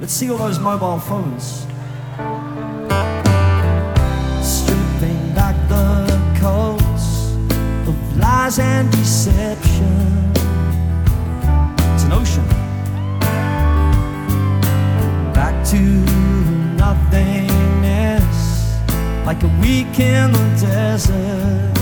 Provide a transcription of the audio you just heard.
Let's see all those mobile phones. Stripping back the coats of lies and deception. It's an ocean. Back to nothingness, like a week in the desert.